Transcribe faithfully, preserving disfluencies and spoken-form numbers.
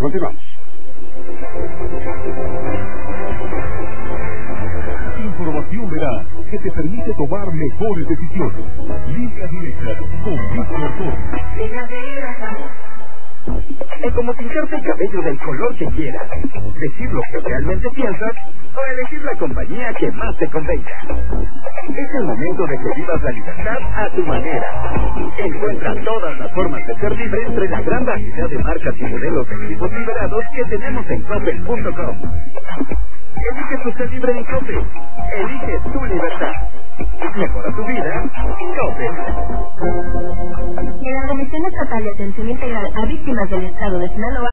Continuamos. Información veraz que te permite tomar mejores decisiones. Línea directa con Víctor Torres. Es como pintarte el cabello del color que quieras, decir lo que realmente piensas o elegir la compañía que más te convenga. Es el momento de que vivas la libertad a tu manera. Encuentra todas las formas de ser libre entre la gran variedad de marcas y modelos de equipos liberados que tenemos en Coppel punto com. Elige tu ser libre en Coppel. Elige tu libertad. Mejora tu vida. Coppel. La Comisión Estatal de Atención Integral a Víctimas del Estado de Sinaloa